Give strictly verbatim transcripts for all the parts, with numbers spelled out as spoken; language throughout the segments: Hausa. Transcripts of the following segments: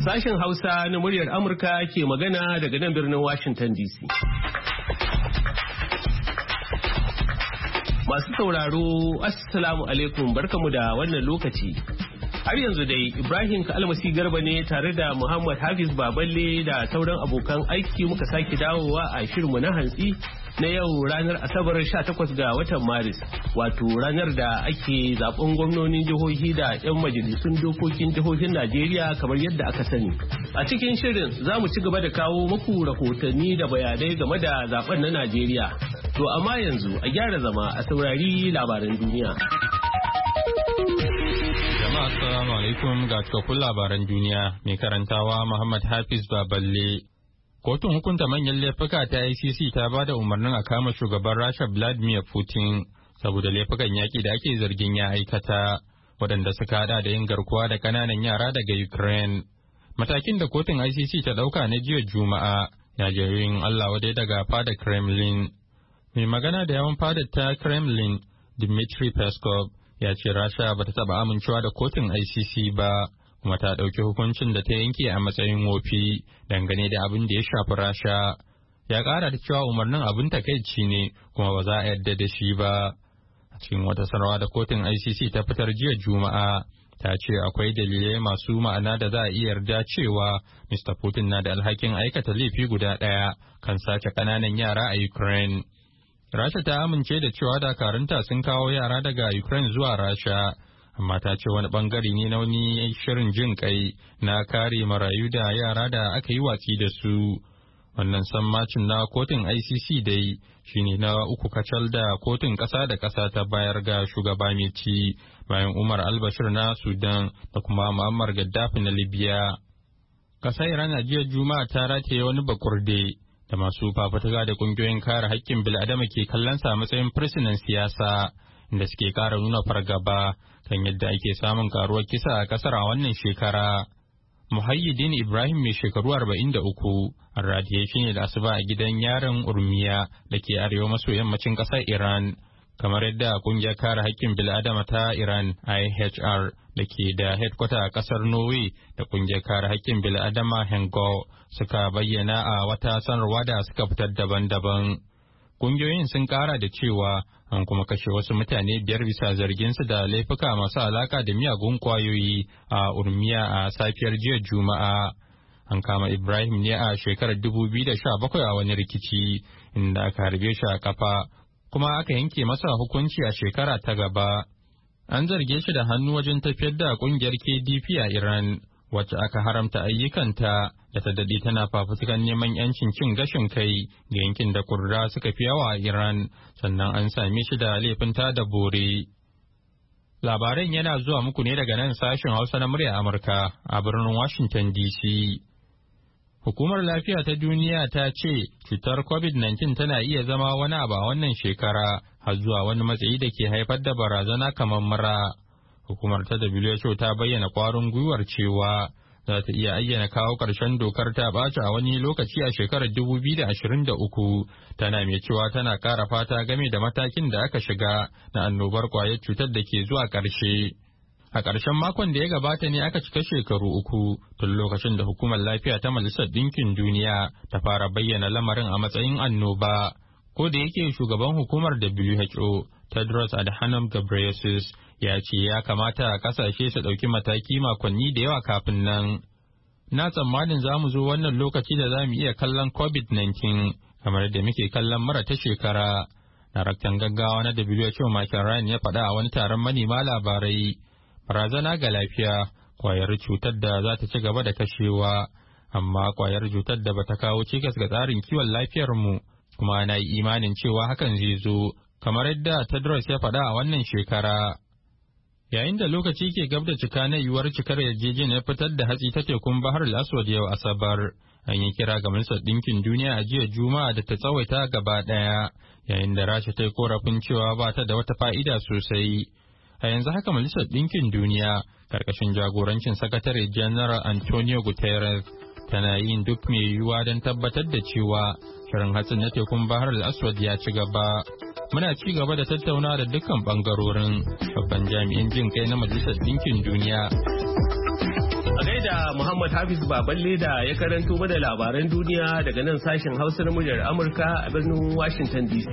Sashen Hausa na muryar Amurka ke magana daga nan birnin Washington D C. Masu sauraro, Assalamu alaikum, barkamu da wannan lokaci. Har yanzu dai Ibrahim Kalmasi Garba ne tare da Muhammad Hafiz Baballe da sauran abokan aiki muka sake dawowa a shirinmu na hantsi na yau ranar Asabar sha takwas ga watan Maris, wato ranar da ake zaben gwamnonin jihohi da 'yan majalisun dokokin jihohin Najeriya kamar yadda aka sani. A cikin shirin za mu ci gaba da kawo muku rahotanni da bayanai game da zaben na Najeriya. To amma yanzu a gyara zama a saurari labaran duniya. Jama'a assalamu alaikum ga cikakkun labaran duniya mai karantawa Muhammad Hafiz Baballe. Kotun hukunta manyan laifuka ta I C C ta ba da umarnin a kama shugaban Rasha Vladimir Putin saboda laifukan yaƙi da ake zargin ya aikata, waɗanda suka hada da yin garkuwa da ƙananan yara daga Ukraine. Matakin da kotun I C C ta ɗauka na jiya Juma'a ya je yin Allah wadai daga fadar Kremlin. Mai magana da yawan fadar ta Kremlin, Dmitry Peskov, ya ce Rasha bata taɓa amincewa da kotun I C C ba, kuma ta ɗauki hukuncin da ta yanke a matsayin wofi dangane da abin da ya shafi Rasha. Ya ƙara da cewa umarnin abin takaici ne kuma ba za a yarda da shi ba. A cikin wata sanarwa da kotun I C C ta fitar jiya Juma'a, ta ce akwai dalilai masu ma'ana da za a iya yarda cewa Mister Putin na da alhakin aikata laifi guda ɗaya kan sace ƙananan yara a Ukraine. Rasha ta amince da cewa dakarunta sun kawo yara daga Ukraine zuwa Rasha, amma ta ce wani bangare ne na wani shirin jin kai na kare marayu da yara da aka yi watsi da su. Wannan sammacin na kotun I C C dai shine na uku kacal da kotun ƙasa da ƙasa ta bayar ga shugaba mai ci bayan Umar al-Bashir na Sudan da kuma Muammar Gaddafi na Libya. Ƙasar Iran a jiya Juma'a ta rataye wani bakurde da masu fafutuka da kungiyoyin kare haƙƙin bil'adama ke kallon sa matsayin fursunan siyasa, inda suke ƙara nuna fargaba kan yadda ake samun karuwar kisa a ƙasar a wannan shekara. Muhayyidin Ibrahim mai shekaru arba'in da uku an rataye shi ne da asuba a gidan yaron Urmiya da ke arewa maso yammacin ƙasar Iran, kamar yadda kungiyar kare haƙƙin bil'adama ta Iran I H R da ke da headquarter a ƙasar Norway da kungiyar kare haƙƙin bil'adama Hengo suka bayyana a wata sanarwa da suka fitar daban-daban. Kungiyoyin sun ƙara da cewa an kuma kashe wasu mutane biyar bisa zarginsu da laifuka masu alaka da miyagun kwayoyi a Urmiya a safiyar jiya Juma'a. An kama Ibrahim ne a shekarar dubu biyu da sha bakwai a wani rikici inda aka harbe shi a kafa, kuma aka yanke masa hukunci a shekara ta gaba. An zarge shi da hannu wajen tafiyar da kungiyar K D P a Iran, wacce aka haramta ayyukanta da ta daɗe tana fafutukan neman yancin cin gashin kai ga yankin da Kurda suka fi yawa a Iran, sannan an same shi da laifin tada bore. Labaran yana zuwa muku ne daga nan sashen Hausa na murya Amurka a birnin Washington D C. Hukumar Lafiya ta Duniya ta ce cutar COVID nineteen tana iya zama wani abu a wannan shekara har zuwa wani matsayi da ke haifar da barazana kamar mura. Hukumar ta W H O ta bayyana kwarin gwiwar cewa za ta iya ayyana kawo ƙarshen dokar ta ɓaci a wani lokaci a shekarar dubu biyu da ashirin da uku, tana mai cewa tana ƙara fata game da matakin da aka shiga na annobar ƙwayar cutar da ke zuwa ƙarshe. A ƙarshen makon da ya gabata ne aka cika shekaru uku tun lokacin da Hukumar Lafiya ta Majalisar Ɗinkin Duniya ta fara bayyana lamarin a matsayin annoba. Ko da yake shugaban hukumar W H O Tedros Adhanom Ghebreyesus ya ce ya kamata kasashe su ɗauki mataki makonni da yawa kafin nan. Na tsammanin za mu zo wannan lokaci da za mu iya kallon COVID nineteen kamar yadda muke kallon mara ta shekara. Daraktan gaggawa na W H O Michael Ryan ya faɗa a wani taron manema labarai. Barazana ga lafiya, kwayar cutar da za ta ci gaba da kashewa, amma kwayar cutar da bata kawo cikas ga tsarin kiwon lafiyarmu, kuma na yi imanin cewa hakan zai zo, kamar yadda Tedros ya faɗa a wannan shekara. Yayin da lokaci ke gab da cika na yiwuwar cikar yarjejeniyar fitar da hatsi ta tekun Bahar al-Aswad yau Asabar, an yi kira ga Majalisar Ɗinkin Duniya a jiya Juma'a da ta tsawaita gaba ɗaya, yayin da Rasha ta yi korafin cewa ba ta da wata fa'ida sosai. A yanzu haka Majalisar Ɗinkin Duniya, karkashin jagorancin Sakatare General Antonio Guterres, tana yin duk mai yiwuwa don tabbatar da cewa shirin hatsin na tekun Bahar al-Aswad ya ci gaba. Muna ci gaba da tattauna da dukkan bangarorin babban jami'in jin kai na Majalisar Ɗinkin Duniya. A gaida Muhammad Hafiz Baballe da ya karanto mana labaran duniya daga nan sashen Hausa na muryar Amurka a birnin Washington D C.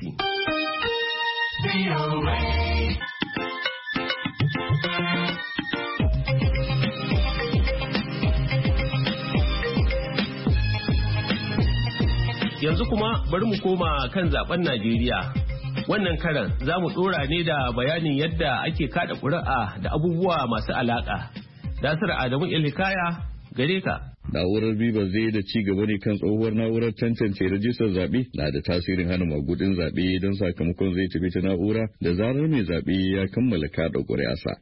Yanzu kuma bari mu koma kan zaben Najeriya. Wannan karan za mu dora ne da bayanin yadda ake kada ƙuri'a da abubuwa masu alaƙa. Nasir Adamu Ilhikaya gare ka. Na'urar biba zai da ci gaba ne kan tsohuwar na'urar tantance rajistar zaɓe na da tasirin hana magudin zaɓe don sakamakon zai tafi ta na'ura da zarar mai zaɓe ya kammala kaɗa ƙuri'arsa.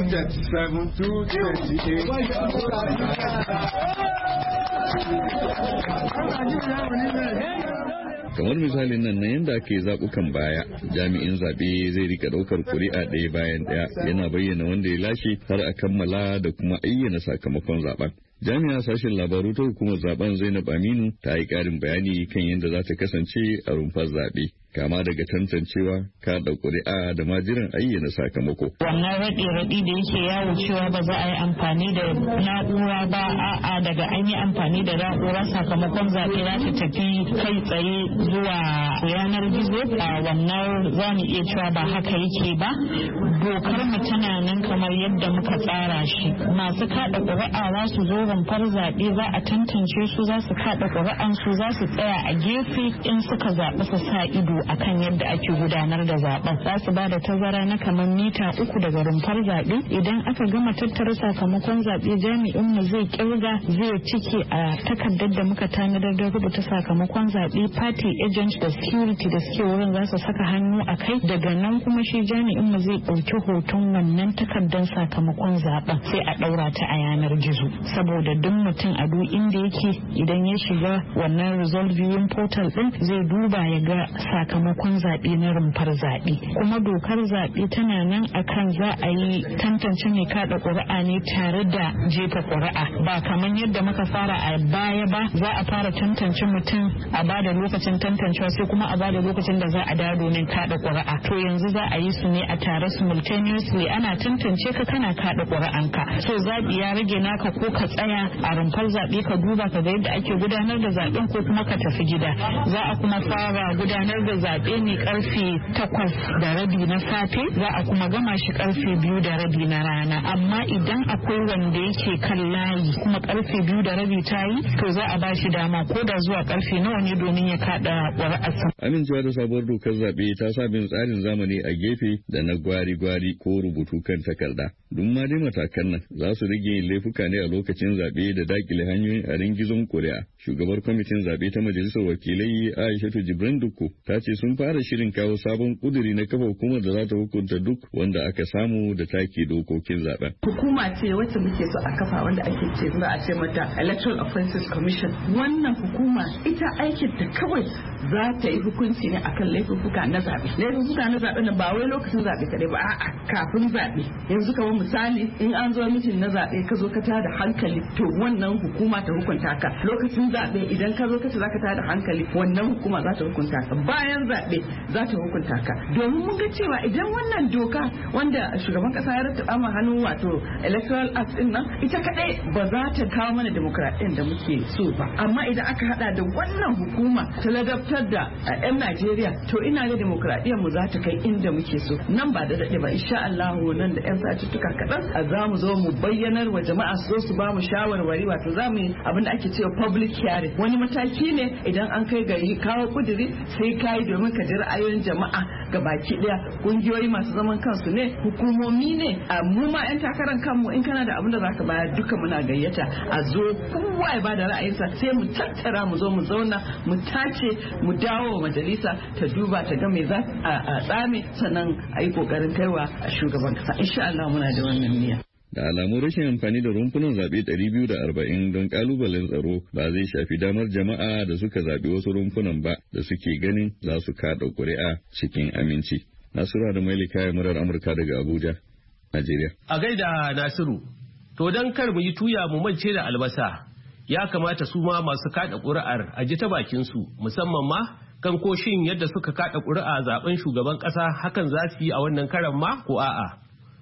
Kamar misalin nan na yadda ake zaɓukan baya, jami'in zaɓe zai rika ɗaukar ƙuri'a ɗaya bayan ɗaya yana bayyana wanda ya lashe har a kammala da kuma ayyana sakamakon zaɓen. Jami'a sashen labaru ta hukumar zaben Zainab Aminu ta yi ƙarin bayani kan yadda za ta kasance a rumfar zaɓe. Kama daga tantancewa, kaɗa ƙuri'a da ma jiran ayyana sakamako. Wannan raɗe-raɗi da yake yawo cewa ba za a yi amfani da na'ura ba, a'a daga an yi amfani da na'ura sakamakon zaɓe za ta tafi kai tsaye zuwa yanar gizo. A wannan za mu iya cewa ba haka yake ba. Dokar mu tana nan kamar yadda muka tsara shi. Masu kaɗa ƙuri'a za su zo rumfar zaɓe, za a tantance su, za su kaɗa ƙuri'an su, za su tsaya a gefe in suka zaɓi su sa ido akan yadda ake gudanar da zaben. Za su ba da tazara na kamar mita uku daga rumfar zaɓe. Idan aka gama tattara sakamakon zaɓe, jami'in mu zai kirga, zai cike a takardar da muka tanadar da rubuta sakamakon zaɓe. Party agent da security da suke wurin za su saka hannu a kai. Daga nan kuma shi jami'in mu zai ɗauki hoton wannan takardar sakamakon zaben sai a ɗaura ta a yanar gizo. Saboda duk mutum a duk inda yake idan ya shiga wannan result viewing portal din zai duba ya ga sakamakon zaɓe na rumfar zaɓe. Kuma dokar zaɓe tana nan akan za a yi tantance mai kaɗa ƙuri'a ne tare da jefa ƙuri'a, ba kamar yadda muka fara a baya ba. Za a fara tantance mutum a bada lokacin tantancewa sai kuma a bada lokacin da za a dawo domin kaɗa ƙuri'a. To yanzu za a yi su ne a tare simultaneously, ana tantance ka kana kaɗa ƙuri'anka. So zaɓi ya rage naka, ko ka tsaya a rumfar zaɓe ka duba ka ga yadda ake gudanar da zaɓen, ko kuma ka tafi gida. Za a kuma fara gudanar da zaɓe ne karfe takwas da rabi na safe, za a kuma gama shi karfe biyu da rabi na rana. Amma idan akwai wanda yake kan layi kuma karfe biyu da rabi ta yi, to za a ba shi dama ko da zuwa karfe nawa ne domin ya kaɗa ƙuri'arsa. Amincewa da sabuwar dokar zaɓe ta sa bin tsarin zamani a gefe da na gwari-gwari ko rubutu kan takarda. Duk ma dai matakan nan za su rage laifuka ne a lokacin zaɓe da dakile hanyoyin a ringizon ƙuri'a. Shugabar kwamitin zaɓe ta majalisar wakilai Aishatu Jibrin Dukku ta ce sun fara shirin kawo sabon kuduri na kafa hukumar da za ta hukunta duk wanda aka samu da take dokokin zaben. Hukuma ce wacce muke so a kafa wanda ake ce za a ce mata Electoral Offences Commission. Wannan hukuma ita aikin ta kawai za ta yi hukunci ne akan laifuka na zaɓe. Laifuka na zaɓe na ba wai lokacin zaɓe kaɗai ba, a'a kafin zaɓe. Yanzu kamar misali in an zo mitin na zaɓe ka zo ka tada hankali, to wannan hukuma ta hukunta ka. Lokacin zaɓe idan ka zo ka ce za ka tada hankali, wannan hukuma za ta hukunta ka. Bayan zaɓe za ta hukunta ka. Domin mun ga cewa idan wannan doka wanda shugaban kasa ya rattaba ma hannu, wato Electoral Act din nan, ita kadai ba za ta kawo mana demokradiyyar da muke so ba. Amma idan aka hada da wannan hukuma ta ladabtar da yan Najeriya, to ina ga demokradiyyar mu za ta kai inda muke so. Nan ba da daɗe ba, insha Allah nan da yan satuttuka kaɗan a za mu zo mu bayyanar wa jama'a su zo su ba mu shawarwari, wato za mu yi abin da ake cewa public hearing. Wani mataki ne idan an kai ga kawo kuduri sai kai domin ka ji ra'ayoyin jama'a ga baki daya. Kungiyoyi masu zaman kansu ne, hukumomi ne, a mu ma yan takarar kanmu in kana da abin da zaka bayar duka muna gayyata a zo kowa ya bada ra'ayinsa, sai mu tattara mu zo mu zauna mu tace mu dawo wa majalisa ta duba ta ga me za a tsame, sannan a yi kokarin kaiwa a shugaban kasa. Insha Allah muna da wannan niyya. Da alamun rashin amfani da rumfunan zaɓe ɗari biyu da arba'in don ƙalubalen tsaro ba zai shafi damar jama'a da suka zaɓi wasu rumfunan ba da suke ganin za su kaɗa ƙuri'a cikin aminci. Nasiru da Maili kayan murar Amurka daga Abuja, Najeriya. A gaida Nasiru, to don kar mu yi tuya mu mance da albasa, ya kamata su ma masu kaɗa ƙuri'ar a ji ta bakin su, musamman ma kan koshin yadda suka kaɗa ƙuri'a zaben shugaban ƙasa hakan za su yi a wannan karan ma ko a'a.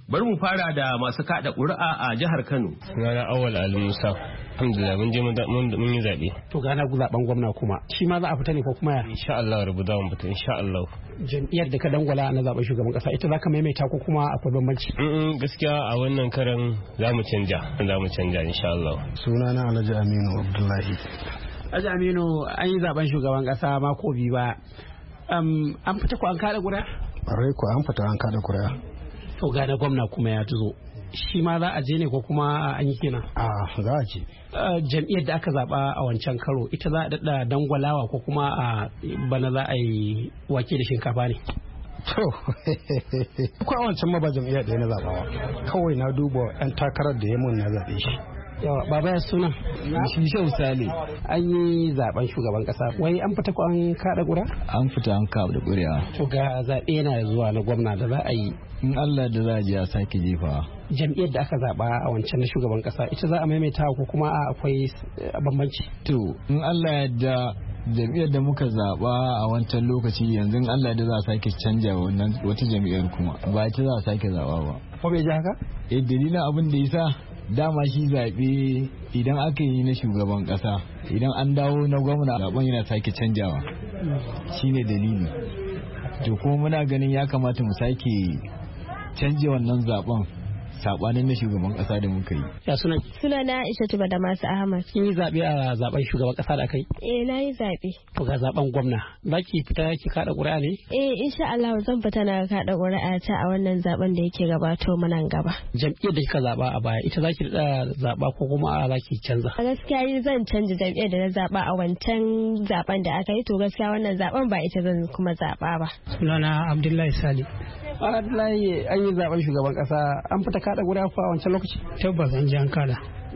Bari mu fara da masu kada ƙuri'a a jihar Kano. Sunana Awal Ali Musa. Alhamdulillah mun je mun yi zaɓe. To gana zaben gwamna kuma shi ma za a fita ne ko kuma ya? Insha Allah rubu za mu fita insha Allah. Jam'iyyar da ka dangwala na zaben shugaban kasa ita za ka maimaita ko kuma akwai bambanci? Mm gaskiya a wannan karan za mu canja za mu canja insha Allah. Sunana Alhaji Aminu Abdullahi. Alhaji Aminu an yi zaben shugaban kasa mako biyu ba. An fita ko an kada ƙuri'a? Ƙwarai ko an fita an kada ƙuri'a. To gane gwamna kuma ya tuzo shi ma za a je ne ko kuma an yi kenan? A za a je. Jam'iyyar da aka zaba a wancan karo ita za a daɗa dangwalawa ko kuma a bana za a yi wake da shinkafa ne? To, ko a wancan ma ba jam'iyyar ɗaya na zabawa kawai na duba ɗan takarar da ya mun na zaɓe shi. Yawa baba ya suna? Shi Shehu Sale. An yi zaben shugaban kasa. Wai an fita ko an kada ƙura? An fita an kada ƙuri'a. To ga zaɓe yana zuwa na gwamna da za a yi. In Allah da za a je a sake jefawa. Jam'iyyar da aka zaɓa a wancan na shugaban kasa ita za a maimaita ko kuma akwai bambanci? To in Allah da jam'iyyar da muka zaɓa a wancan lokaci yanzu in Allah da za a sake canja wannan wata jam'iyyar kuma ba ita za a sake zaɓa ba. Ko bai ji haka? Eh dalilin abin da yasa dama shi zaɓe idan aka yi na shugaban ƙasa idan an dawo na gwamna zaɓen yana sake canjawa shine dalili to kuma muna ganin ya kamata mu sake canja wannan zaɓen sabanin na shugaban kasa da muka yi. Ya suna? Suna na Aisha Tuba da masu Ahmad. Kin yi zaɓe a zaben shugaban kasa da kai? Eh na yi zaɓe. To ga zaben gwamna. Za ki fita ki kaɗa ƙuri'a ne? Eh insha Allah zan fita na kaɗa ƙuri'a ta a wannan zaben da yake gabato mana gaba. Jam'iyyar da kika zaɓa a baya ita za ki da zaɓa ko kuma a za ki canza? A gaskiya ni zan canza jam'iyyar da na zaɓa a wancan zaben da aka yi to gaskiya wannan zaben ba ita zan kuma zaɓa ba. Sunana Abdullahi Sali. Abdullahi an yi zaben shugaban kasa an fita kada guda fa a wancan lokaci? Tabbas an ji an kada.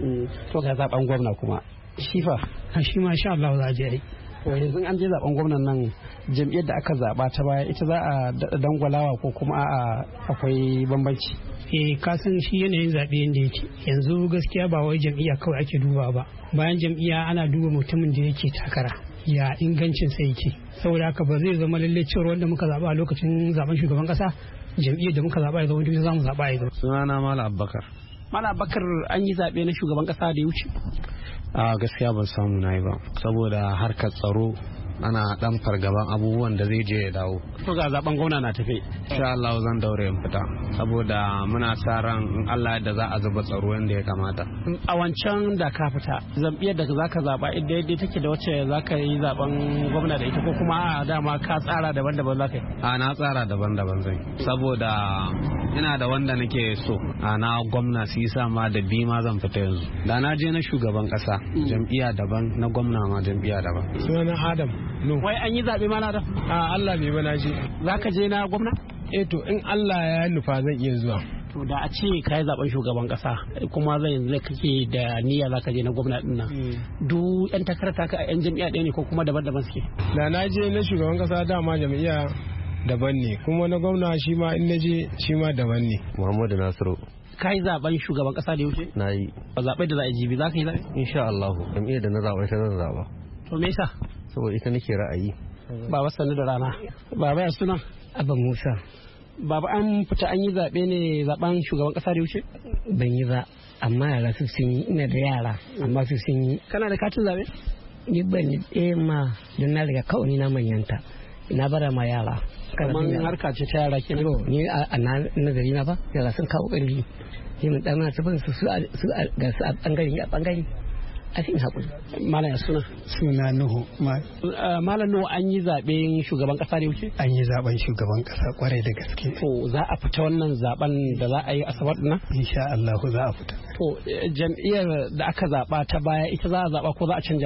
To ga zaben gwamna kuma shi fa? Shi ma sha Allah za a je. To yanzu an je zaben gwamnan nan jam'iyyar da aka zaba ta baya ita za a daɗa dangwalawa ko kuma a akwai bambanci? Eh ka san shi yanayin zaɓe yadda yake yanzu gaskiya ba wai jam'iyya kawai ake duba ba bayan jam'iyya ana duba mutumin da yake takara ya ingancin sa yake saboda haka ba zai zama lalle cewa wanda muka zaba a lokacin zaben shugaban kasa jam'iyyar da muka zaba ya zama duk za mu zaba ya zama. Sunana Malam Abubakar. Malam Abubakar an yi zaɓe na shugaban kasa da ya wuce? A gaskiya ban samu na yi ba saboda harkar tsaro ana dan fargaban abubuwan da zai je ya dawo. To ga zaben gwamna na tafe. Insha Allah zan daure in fita saboda muna sa ran in Allah da za a zuba tsaro yadda ya kamata. A wancan da ka fita jam'iyyar da zaka zaba idan yadda take da wacce zaka yi zaben gwamna da ita ko kuma a dama ka tsara daban-daban zaka yi? A na tsara daban-daban zai saboda ina da wanda nake so a na gwamna su yasa ma da bi ma zan fita yanzu. Da na je na shugaban kasa jam'iyya daban na gwamna ma jam'iyya daban. Sunan Adam. No. Wai an yi zaɓe mana da? A Allah bai bana je. Za ka je na gwamna? Eh to in Allah ya nufa zan iya zuwa. To da a ce ka yi zaɓen shugaban ƙasa kuma zai yanzu kake da niyya za ka je na gwamna ɗin nan. Duk yan takarar taka a yan jam'iyya ɗaya ne ko kuma daban-daban suke? Da na je na shugaban ƙasa dama jam'iyya daban ne kuma na gwamna shi ma in na je shi ma daban ne. Muhammadu Nasiru. Ka yi zaben shugaban ƙasa da ya wuce? Na yi. Ba zaɓe da za a yi jibi za ka yi zaɓe? Insha Allah jam'iyyar da na zaɓa ita zan zaɓa. To me yasa? Saboda ita nake ra'ayi. Baba sannu da rana. Baba ya suna? Abba Musa. Baba an fita an yi zaɓe ne zaben shugaban ƙasa da wuce? Ban yi ba amma yara su sun yi ina da yara amma su sun yi. Kana da katin zaɓe? Ni ban yi ɗaya ma don na riga kawai na manyanta. Ina bara ma yara. Kamar harka ce ta yara kenan. Ni a nazari na ba yara sun kawo ƙarfi. Ni mun ɗan ta bin su su ga su a ɓangare a ɓangare. A cikin haƙuri. Malam ya suna? Suna Nuhu. Malam Nuhu an yi zaɓen shugaban ƙasa da wuce? An yi zaɓen shugaban ƙasa ƙwarai da gaske. To za a fita wannan zaɓen da za a yi asabar ɗin nan? Insha Allah za a fita. To jam'iyyar da aka zaɓa ta baya ita za a zaɓa ko za a canja?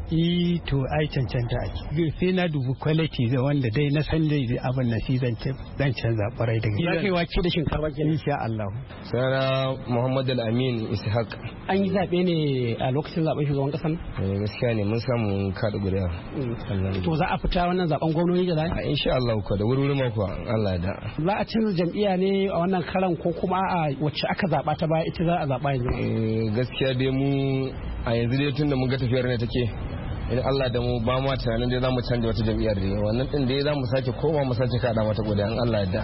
yi to ai cancanta ake sai na dubu quality da wanda dai na san dai abin na shi zan zan canza kwarai da gaske. Za ka yi wake da shinkafa ke insha Allah. Sana Muhammad Al-Amin Ishaq. An yi zaɓe ne a lokacin zaɓen shugaban ƙasar? Eh gaskiya ne mun samu kaɗa guda. To za a fita wannan zaɓen gwamnoni da za? Insha Allah ko da wuri ma ko Allah da. Za a canza jam'iyya ne a wannan karan ko kuma a wacce aka zaɓa ta baya ita za a zaɓa yanzu? Eh gaskiya dai mu a yanzu dai tun da mun ga tafiyar ne take. Idan Allah da mu ba ma tunanin dai za mu canja wata jam'iyyar da wannan din dai za mu sake koma mu sake kada mata guda in Allah yadda.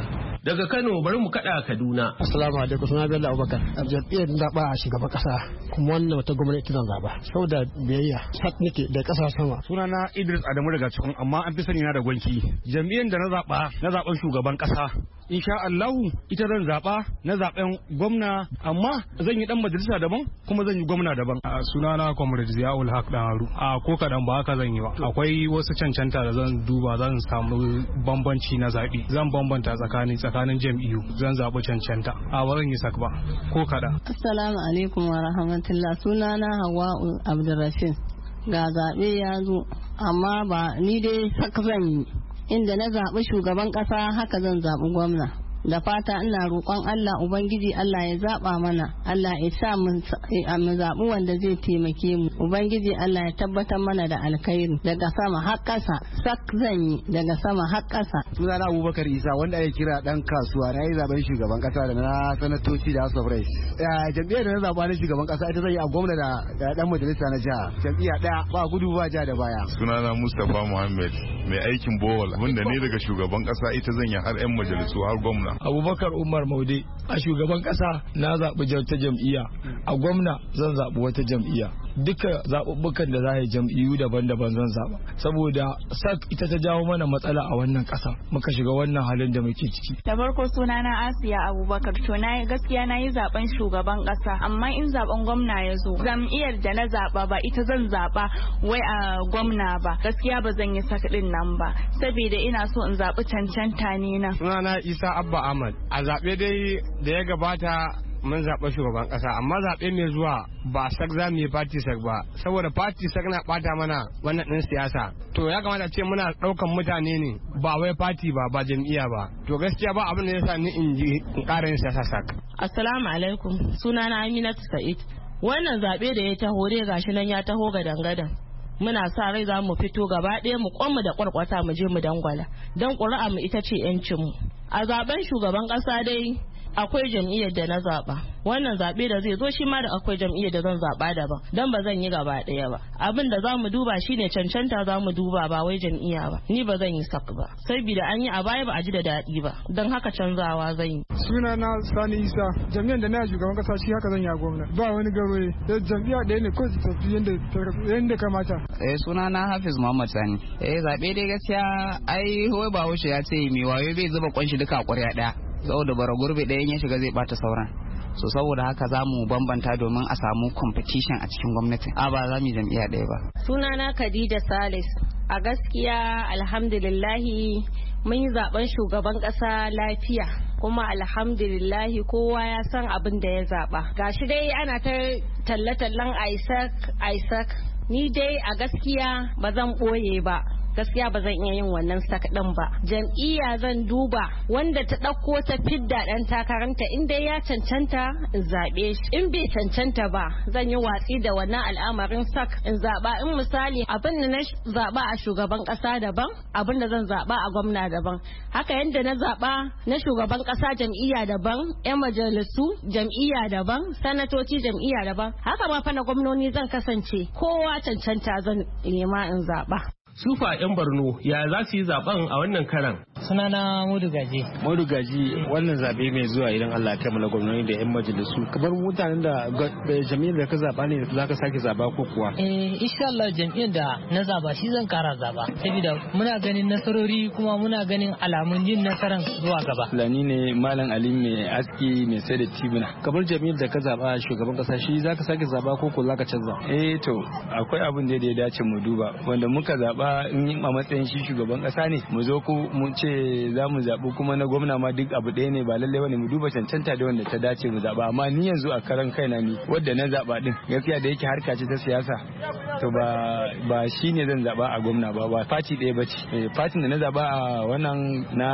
Daga Kano bari mu kada Kaduna. Assalamu alaikum, suna Bello Abubakar. Jam'iyyar zaɓa a shugaban ƙasa kuma wannan wata gwamnati zan zaɓa saboda biyayya sak nake da ƙasa sama. Sunana Idris Adamu daga cikin amma an fi sani na da gwanki. Jam'iyyar da na zaɓa na zaɓen shugaban ƙasa. Insha Allahu ita zan zaɓa na zaɓen gwamna amma zan yi dan majalisa daban kuma zan yi gwamna daban. Sunana Comrade Ziaul Haq Daharu. A ko kadan ba haka zan yi ba. Akwai wasu cancanta da zan duba zan samu bambanci na zaɓi. Zan bambanta tsakanin tsakanin jam'iyyu zan zaɓi cancanta. A ba zan yi sak ba ko kadan. Assalamu alaikum wa rahmatullah. Sunana Hawwa'u Abdulrashid. Ga zaɓe ya zo amma ba ni dai sak zan yi. Inda na zaɓi shugaban ƙasa haka zan zaɓi gwamna. Da fata ina roƙon Allah Ubangiji Allah ya zaɓa mana, Allah ya sa mu zaɓi wanda zai taimake mu. Ubangiji Allah ya tabbatar mana da alkhairi daga sama har ƙasa, sak zan yi daga sama har ƙasa. Sunana Abubakar Isa wanda ake kira ɗan kasuwa, na yi zaɓen shugaban ƙasa da na sanatoci da House of Reps. Jam'iyyar da na zaɓa na shugaban ƙasa ita zan yi a gwamna da ɗan majalisa na jiha. Jam'iyya ɗaya ba gudu ba ja da baya. Sunana Mustapha Muhammad mai aikin Bowl wanda ne daga shugaban ƙasa ita zan yi har 'yan majalisu har gwamna. Abubakar Umar Maude a shugaban kasa na zaɓi ta jam'iyya, a gwamna zan zaɓi wata jam'iyya. Duka zaɓuɓɓukan da za a yi jam'iyyu daban-daban zan zaɓa saboda sak ita ta jawo mana matsala a wannan ƙasa muka shiga wannan halin da muke ciki. Da farko suna na Asiya Abubakar, to na gaskiya na yi zaɓen shugaban ƙasa amma in zaɓen gwamna ya zo jam'iyyar da na zaɓa ba ita zan zaɓa wai a gwamna ba, gaskiya ba zan yi sak ɗin nan ba saboda ina so in zaɓi cancanta ne na. Sunana Isa Abba Ahmad. A zaɓe dai da ya gabata mun zaɓa shugaban ƙasa amma zaɓe mai zuwa ba sak za mu yi party sak ba saboda party sak na ɓata mana wannan ɗin siyasa. To ya kamata ce muna ɗaukan mutane ne ba wai party ba ba jam'iyya ba. To gaskiya ba abin da ya sa ni in ji in ƙara yin siyasa sak. Assalamu alaikum, sunana Aminatu Sa'id. Wannan zaɓe da ya taho dai gashi nan ya taho ga dangadan. Muna sa rai za mu fito gaba ɗaya mu kwanmu da kwarkwata mu je mu dangwala don ƙuri'a mu ita ce 'yancinmu. A zaben shugaban ƙasa dai akwai jam'iyyar da na zaɓa, wannan zaɓe da zai zo shi ma da akwai jam'iyyar da zan zaɓa daban don ba zan yi gaba ɗaya ba. Abin da za mu duba shine cancanta za mu duba ba wai jam'iyya ba. Ni ba zan yi sak ba saboda an yi a baya ba a ji da daɗi ba don haka canzawa zan yi. Suna na Sani Isa, jam'iyyar da na shugaban ƙasa shi haka zan yi a gwamna ba wani garoye da jam'iyya ɗaya ne ko su tafi yadda kamata. Eh suna na Hafiz Muhammad Sani. Eh zaɓe dai gaskiya ai wai Bahaushe ya ce mai wayo bai zuba kwanshi duka a ƙwarya ɗaya. Saboda bara gurbi ɗayan ya shiga zai bata sauran, so saboda haka za mu bambanta domin a samu competition a cikin gwamnati, a ba za mu yi jam'iyya ɗaya ba. Sunana Khadija Salis. A gaskiya alhamdulillahi mun yi zaben shugaban ƙasa lafiya kuma alhamdulillahi kowa ya san abin da ya zaɓa. Gashi dai ana ta talle-tallen Isaac Isaac ni dai a gaskiya ba zan ɓoye ba. Gaskiya ba zan iya yin wannan sak ɗin ba. Jam'iyya zan duba wanda ta ɗauko ta fidda ɗan takaranta in dai ya cancanta in zaɓe shi, in bai cancanta ba zan yi watsi da wannan al'amarin sak in zaɓa. In misali abin da na zaɓa a shugaban ƙasa daban abin da zan zaɓa a gwamna daban, haka yadda na zaɓa na shugaban ƙasa jam'iyya daban, 'yan majalisu jam'iyya daban, sanatoci jam'iyya daban, haka ma fa na gwamnoni zan kasance kowa cancanta zan nema in zaɓa. Sufa 'yan Borno ya za su yi zaben a wannan karan? Sunana Modu Gaji. Modu Gaji, wannan zabe mai zuwa idan Allah ya kammala gwamnati da 'yan majalisu. Kamar mutanen da jami'ar da ka zaba ne za ka sake zaba ko kuwa? Eh, insha Allah jami'ar da na zaba shi zan kara zaba. Saboda muna ganin nasarori kuma muna ganin alamun yin nasaran zuwa gaba. Fulani ne Malam Ali mai aski mai sai da tibuna. Kamar jami'ar da ka zaba shugaban kasa shi za ka sake zaba ko ko za ka canza? Eh to, akwai abin da ya dace mu duba wanda muka zaba in yi a matsayin shi shugaban kasa ne mu zo ku mu ce za mu zaɓi kuma na gwamna ma duk abu ɗaya ne ba lallai wani mu duba cancanta da wanda ta dace mu zaɓa, amma ni yanzu a karan kaina ni wadda na zaɓa din gaskiya da yake harka ce ta siyasa to ba ba shi ne zan zaɓa a gwamna ba ba fati ɗaya ba ce. Fatin da na zaɓa a wannan na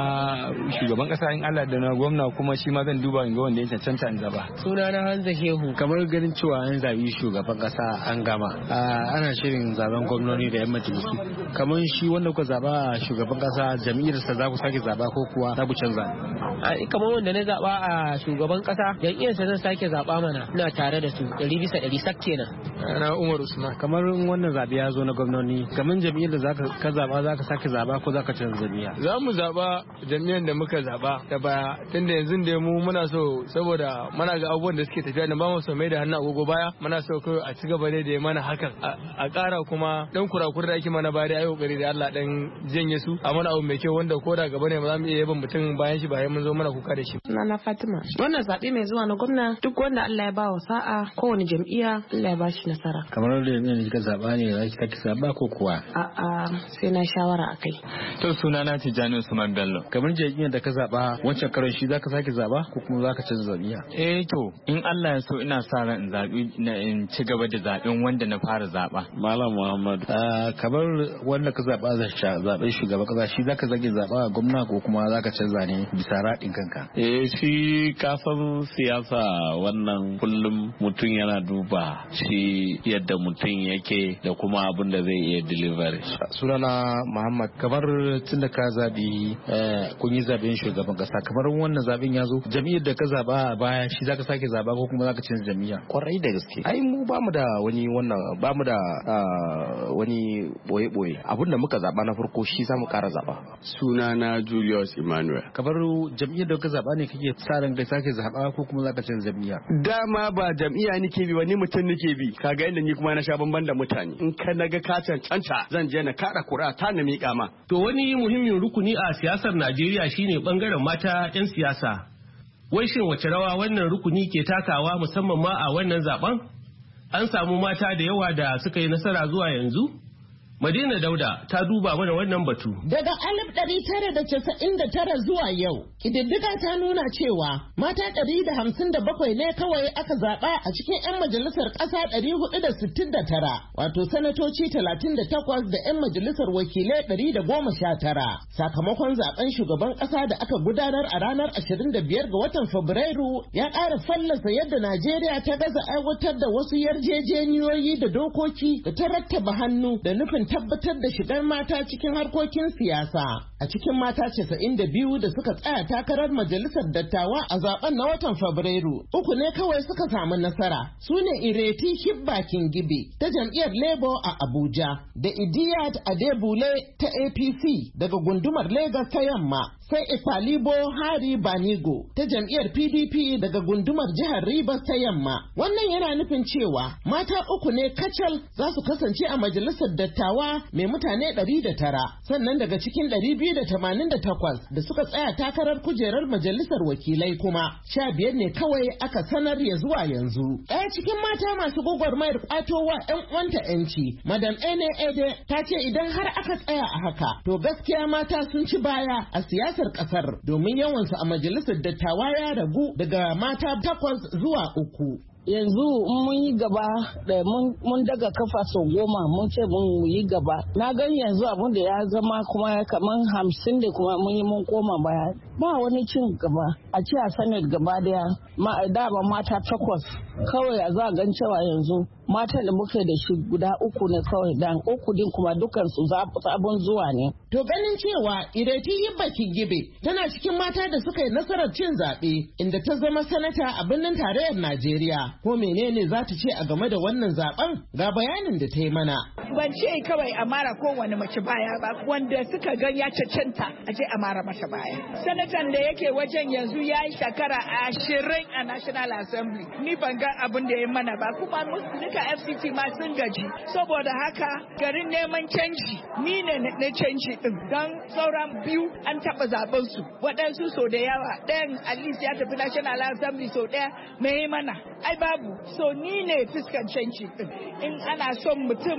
shugaban kasa in Allah da na gwamna kuma shi ma zan duba in ga wanda ya cancanta in zaɓa. Suna na Hanza Shehu. Kamar ganin cewa an zaɓi shugaban kasa an gama ana shirin zaben gwamnoni da 'yan majalisu, kamar shi wanda kuka zaba shugaban kasa jam'iyyarsa za ku sake zaba ko kuwa za ku canza? Kamar wanda na zaba a shugaban kasa jam'iyyarsa zan sake zaba mana, ina tare da su ɗari bisa ɗari sak kenan. Na Umar Usman. kamar wannan zabe ya zo na gwamnoni gamin jam'iyyar da zaka ka zaba zaka sake zaba ko zaka canza jam'iyya. Za mu zaba jam'iyyar da muka zaba da baya tunda yanzu da mu muna so saboda muna ga abubuwan da suke tafiya da ba mu so mai da hannu agogo baya muna so kai a ci gaba da mana hakan a ƙara kuma dan kurakurai da ake mana baya da ayi kokari da Allah dan janye su a mana abu mai kyau wanda ko da gaba ne ba za mu iya yaban mutum bayan shi bayan mun zo mana kuka da shi. Sunana Fatima. Wannan zabe mai zuwa na gwamna duk wanda Allah ya ba wa sa'a kowane jam'iyya Allah ya ba shi nasara. Kamar da jam'iyyar da kika zaba ne za ki sake zaba ko kuwa? A'a sai na shawara akai. To sunana Tijjani Usman Bello. Kamar jam'iyyar da ka zaba wancan karon shi zaka sake zaba ko kuma zaka canza jam'iyya? Eh to in Allah ya so ina sa ran in zabi in ci gaba da zaben wanda na fara zaba. Malam Muhammad kamar wanda ka zaba zaben shugaban kasa shi zaka zage zaba gwamna ko kuma zaka canza ne bisa radin kanka? Eh shi kasan siyasa wannan kullum mutum yana duba shi yadda mutum yake da kuma abin da zai iya delivery. Sunana Muhammad kamar tun da ka zabi kun yi zaben shugaban kasa kamar wannan zaben ya zo jam'iyyar da ka zaba baya shi zaka sake zaba ko kuma zaka canza jam'iyya? Kwarai da gaske ai mu bamu da wani wannan bamu da wani boye-boye abin da muka zaba na farko shi za mu kara zaba. Sunana Julius Emmanuel. Kamar jam'iyyar da ka zaba ne kake sa ran kai sake zaba ko kuma zaka canza jam'iyya? Dama ba jam'iyya nake bi wani mutum nake bi kaga inda ni kuma na sha bamban da mutane in ka naga ka cancanta zan je na kada kura ta na miƙa ma. To wani muhimmin rukuni a siyasar Najeriya shine bangaren mata 'yan siyasa. Wai shin wace rawa wannan rukuni ke takawa musamman ma a wannan zaben? An samu mata da yawa da suka yi nasara zuwa yanzu? Madina Dauda ta duba mana wannan batu. Daga alif ɗari tara da casa'in da tara zuwa yau, ƙididdiga ta nuna cewa mata ɗari da hamsin da bakwai ne kawai aka zaɓa a cikin 'yan majalisar ƙasa ɗari hudu da sittin da tara, wato sanatoci talatin da takwas da 'yan majalisar wakilai ɗari da goma sha tara. Sakamakon zaɓen shugaban ƙasa da aka gudanar a ranar ashirin da biyar ga watan Fabrairu ya ƙara fallasa yadda Najeriya ta gaza aiwatar da wasu yarjejeniyoyi da dokoki da ta rattaba hannu da nufin tabbatar da shigar mata cikin harkokin siyasa. A cikin mata casa'in da biyu da suka tsaya takarar majalisar dattawa a zaben na watan Fabrairu, uku ne kawai suka samu nasara. Su ne Ireti Hibba Kingibe ta jam'iyyar Labour a Abuja da Idiyat Adebule ta A P C daga gundumar Lagos ta Yamma. Sai Ikwalibo Hari Banigo ta jam'iyyar P D P daga gundumar jihar Rivers ta Yamma. Wannan yana nufin cewa mata uku ne kacal za su kasance a majalisar dattawa mai mutane ɗari da tara. Sannan daga cikin ɗari biyu da tamanin da takwas da suka tsaya takarar kujerar majalisar wakilai kuma sha biyar ne kawai aka sanar ya zuwa yanzu. Ɗaya cikin mata masu gwagwarmayar ƙwatowa 'yan uwanta 'yanci, Madam Ene Ede ta ce idan har aka tsaya a haka to gaskiya mata sun ci baya a siyasa kasar domin yawansu a majalisar dattawa ya ragu daga mata takwas zuwa uku. Yanzu mun yi gaba da mun daga kafa sau goma mun ce mun yi gaba. Na gani yanzu abin da ya zama kuma kamar hamsin da kuma mun yi mun koma baya. Ba wani cin gaba a ce a senate gaba daya dama mata takwas kawai a za a gan cewa yanzu matan da muke da shi guda uku ne kawai dan uku din kuma dukan su sabon zuwa ne. To ganin cewa Ireti Hibba Kingibe tana cikin mata da suka yi nasarar cin zaɓe inda ta zama sanata a birnin tarayyar Najeriya. Ko menene za ta ce a game da wannan zaben? Ga bayanin da ta yi mana. Ban ce kawai a mara kowane mace baya ba wanda suka gan ya cancanta a je a mara mata baya. Sanatan da yake wajen yanzu ya yi shekara ashirin a National Assembly. Ni ban ga abin da ya mana ba kuma duka F C T ma sun gaji. Saboda haka garin neman canji ni ne na canji din. Don sauran biyu an taɓa zaben su. Waɗansu so da yawa ɗayan at least ya tafi National Assembly so ɗaya mai mana. Ai babu so ni ne fuskan canji din. In ana son mutum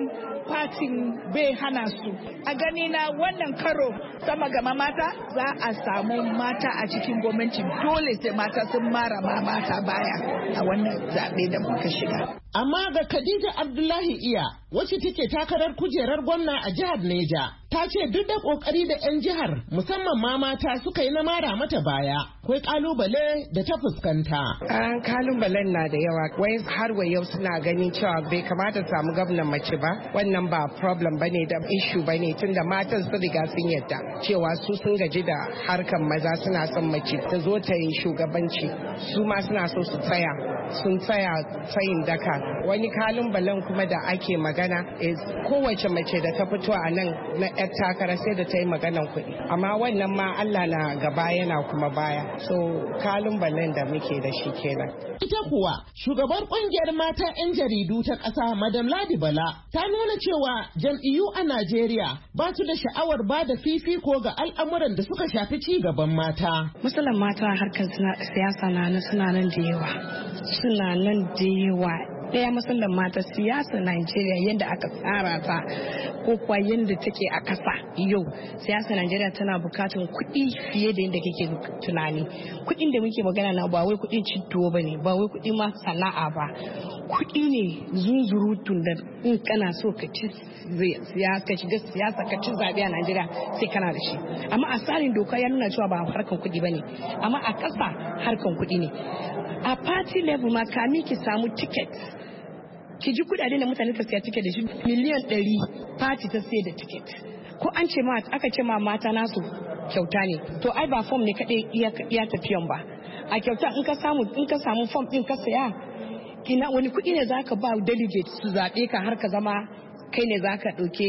fatin bai hana su. A gani na wannan karo sama gama mata za a samu mata a cikin gwamnati dole sai mata sun mara ma mata baya a wannan zaɓe da muka shiga. Amma ga Khadija Abdullahi Iya wacce take takarar kujerar gwamna a jihar Neja ta ce duk da kokari da 'yan jihar musamman ma mata suka yi na mara mata baya akwai kalubale da ta fuskanta. An kalubalen na da yawa wai har wa yau suna ganin cewa bai kamata samu gwamnan mace ba wannan ba problem bane da issue bane tunda matan su riga sun yadda cewa su sun gaji da harkan maza suna son mace ta zo ta yi shugabanci su ma suna so su tsaya sun tsaya tsayin daka wani kalubalen kuma da ake magana magana is kowace mace da ta fito a nan na yar takara sai da ta yi maganan kuɗi amma wannan ma Allah na gaba yana kuma baya so kalubalen da muke da shi kenan. Ita kuwa shugabar kungiyar mata 'yan jaridu ta ƙasa Madam Ladi Bala ta nuna cewa jam'iyyu a Najeriya ba su da sha'awar ba da fifiko ga al'amuran da suka shafi ci gaban mata. Musulman mata harkar siyasa na suna nan da yawa. Suna nan da yawa. Ɗaya musulman mata siyasa Najeriya yadda aka tsara ta ko kuwa yadda take a ƙasa yau. Siyasa Najeriya tana bukatun kuɗi fiye da yadda kake tunani. Kuɗin da muke magana na ba wai kuɗin cin tuwo ba ne, ba wai kuɗi ma sana'a ba. Kuɗi ne zunzurutun da in kana so ka ci siyasa ka shiga siyasa ka ci zaɓe a Najeriya sai kana da shi. Amma a tsarin doka ya nuna cewa ba harkan kuɗi ba ne, amma a ƙasa harkan kuɗi ne. A party level ma kami ki samu ticket ki ji kudaden da mutane ka siya ticket da shi miliyan ɗari party ta sai da ticket ko an ce ma aka ce ma mata nasu kyauta ne to ai ba form ne kadai iya tafiyan ba a kyauta in ka samu in ka samu form din ka saya kina wani kudi ne zaka ba delegate su zabe ka har ka zama kai ne zaka dauke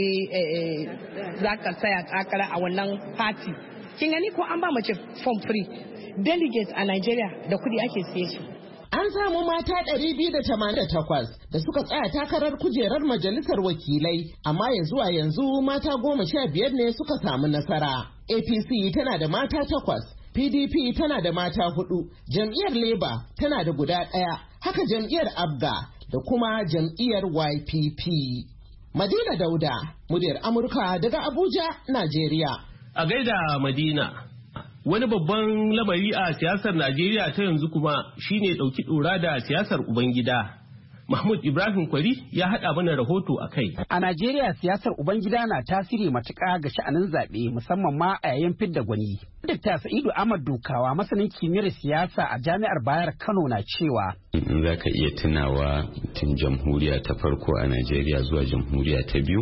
zaka saya takara a wannan party kin gani ko an ba mace form free delegates a Nigeria da kudi ake siye su. An samu mata ɗari biyu da tamanin da takwas da suka tsaya takarar kujerar majalisar wakilai, amma ya zuwa yanzu mata goma sha biyar ne suka samu nasara. A P C tana da mata takwas, P D P tana da mata hudu, jam'iyyar Labour tana da guda ɗaya, haka jam'iyyar Abga da kuma jam'iyyar Y P P. Madina Dauda, muryar Amurka daga Abuja, Najeriya. A gaida Madina. Wani babban lamari a siyasar Najeriya ta yanzu kuma shine ɗauki ɗora da siyasar Ubangida. Mahmud Ibrahim Kwari ya haɗa mana rahoto a kai. A Najeriya siyasar Ubangida na tasiri matuƙa ga sha'anin zaɓe musamman ma a yayin fidda gwani. Dakta Sa'idu Ahmad Dukawa masanin kimiyyar siyasa a Jami'ar Bayar Kano na cewa. In za ka iya tunawa tun jamhuriya ta farko a Najeriya zuwa jamhuriya ta biyu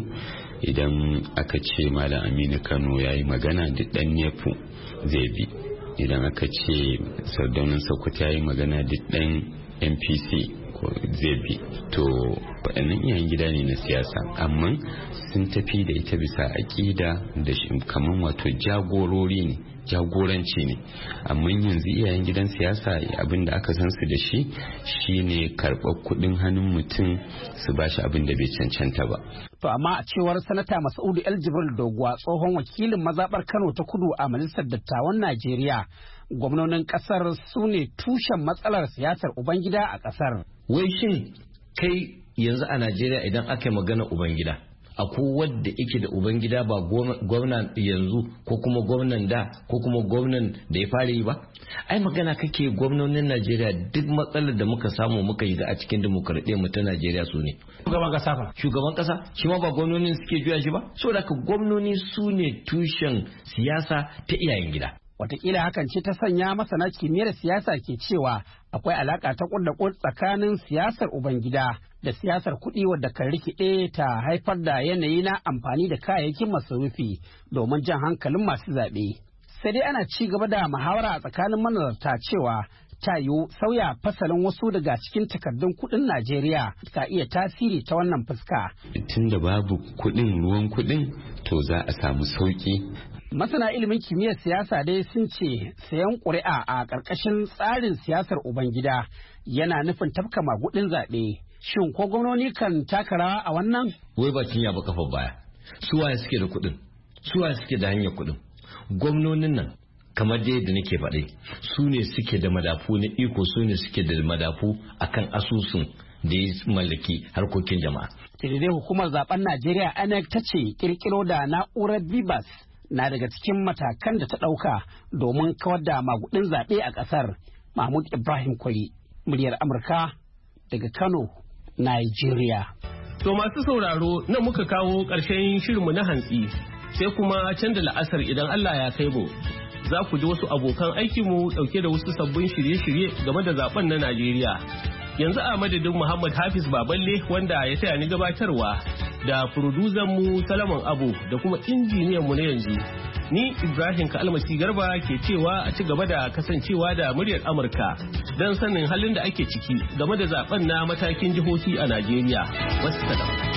idan aka ce Malam Aminu Kano ya yi magana duk ɗan nefu zai bi, idan aka ce Sardaunan Sokoto ya yi magana duk ɗan N P C zai bi. To waɗannan iyayen gida ne na siyasa amma sun tafi da ita bisa aƙida da kaman wato jagorori ne, jagoranci ne. Amma yanzu iyayen gidan siyasa abin da aka san su da shi shine karɓar kuɗin hannun mutum su ba shi abin da bai cancanta ba. To amma a cewar sanata Mas'udu El Jibril Doguwa tsohon wakilin mazaɓar Kano ta Kudu a Majalisar Dattawan Najeriya, gwamnonin ƙasar su ne tushen matsalar siyasar Ubangida a ƙasar. Wai shin kai yanzu a Najeriya idan aka yi magana Ubangida, akwai wadda yake da Ubangida ba gwamnan yanzu ko kuma gwamnan da ko kuma gwamnan da ya fara yi ba? Ai magana kake gwamnonin Najeriya duk matsalar da muka samu muka yi ga a cikin dimokuraɗiyyar mu ta Najeriya su ne. Shugaban ƙasa fa? Shugaban ƙasa shi ma ba gwamnonin suke juya shi ba? Saboda haka gwamnoni su ne tushen siyasa ta iyayen gida. Wataƙila hakan ce ta sanya masana kimiyyar siyasa ke cewa akwai alaƙa ta ƙudda tsakanin siyasar Ubangida da siyasar kuɗi wadda kan rikide ta haifar da yanayi na amfani da kayayyakin masarufi domin jan hankalin masu zaɓe. Sai dai ana ci gaba da muhawara a tsakanin manazarta cewa ta yiwu sauya fasalin wasu daga cikin takardun kuɗin Najeriya ka iya tasiri ta wannan fuska. Tun da babu kuɗin ruwan kuɗin to za a samu sauƙi. Masana ilimin kimiyyar siyasa dai sun ce sayan ƙuri'a a ƙarƙashin tsarin siyasar Ubangida yana nufin tafka magudin zaɓe. Shin ko gwamnoni kan taka rawa a wannan? Wai bakin ya ba kafa baya. Su waye suke da kuɗin? Su waye suke da hanyar kuɗin? Gwamnonin nan kamar dai da nake faɗi su ne suke da madafu na iko, su ne suke da madafu akan asusun da ya mallaki harkokin jama'a. Daidai hukumar zaben Najeriya I N E C ta ce kirkiro da na'urar Bibas na daga cikin matakan da ta ɗauka domin kawar da magudin zaɓe a ƙasar. Mahmud Ibrahim Kwari, muryar Amurka daga Kano, Nigeria. To masu sauraro nan muka kawo ƙarshen shirinmu na hantsi sai kuma can da la'asar idan Allah ya kai mu. Za ku ji wasu abokan aikinmu ɗauke da wasu sabbin shirye-shirye game da zaben na Najeriya. Yanzu a madadin Muhammad Hafiz Baballe wanda ya taya ni gabatarwa da mu Salaman Abu da kuma injiniyanmu na yanzu. Ni Ibrahim Kalmasi Garba ke cewa a ci gaba da kasancewa da muryar Amurka don sanin halin da ake ciki game da zaben na matakin jihohi a Najeriya. Wasu